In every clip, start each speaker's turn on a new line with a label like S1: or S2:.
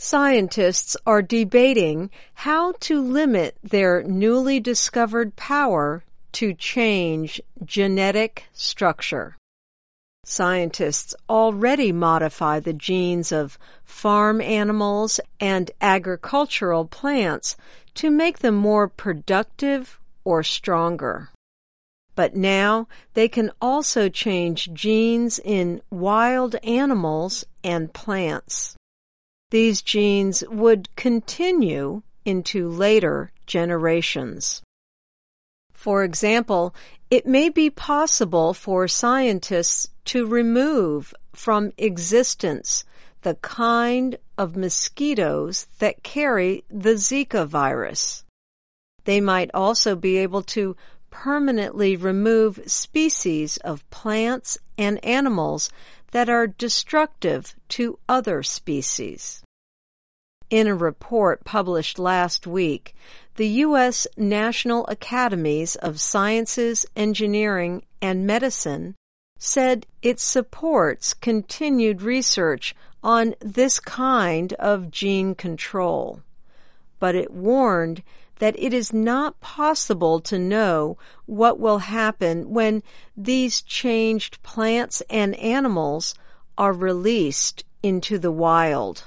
S1: Scientists are debating how to limit their newly discovered power to change genetic structure. Scientists already modify the genes of farm animals and agricultural plants to make them more productive or stronger. But now they can also change genes in wild animals and plants. These genes would continue into later generations. For example, it may be possible for scientists to remove from existence the kind of mosquitoes that carry the Zika virus. They might also be able to permanently remove species of plants and animals that are destructive to other species. In a report published last week, the U.S. National Academies of Sciences, Engineering, and Medicine said it supports continued research on this kind of gene control, but it warned that it is not possible to know what will happen when these changed plants and animals are released into the wild.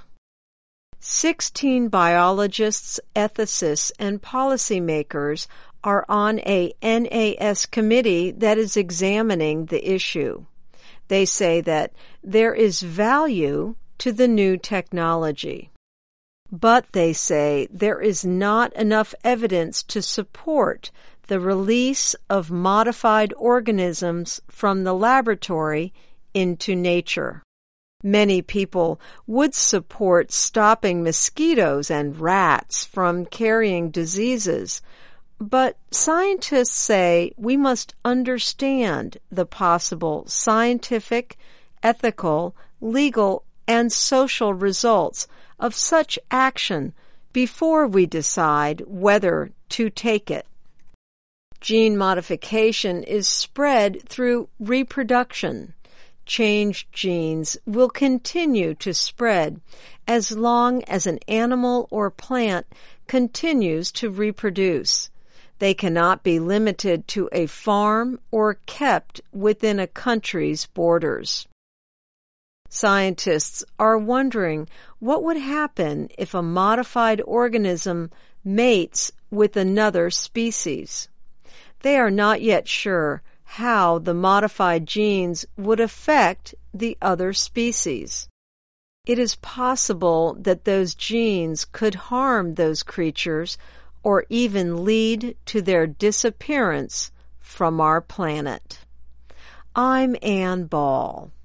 S1: 16 biologists, ethicists, and policymakers are on a NAS committee that is examining the issue. They say that there is value to the new technology. But they say there is not enough evidence to support the release of modified organisms from the laboratory into nature. Many people would support stopping mosquitoes and rats from carrying diseases, but scientists say we must understand the possible scientific, ethical, legal, and social results of such action before we decide whether to take it. Gene modification is spread through reproduction. Changed genes will continue to spread as long as an animal or plant continues to reproduce. They cannot be limited to a farm or kept within a country's borders. Scientists are wondering what would happen if a modified organism mates with another species. They are not yet sure how the modified genes would affect the other species. It is possible that those genes could harm those creatures or even lead to their disappearance from our planet. I'm Ann Ball.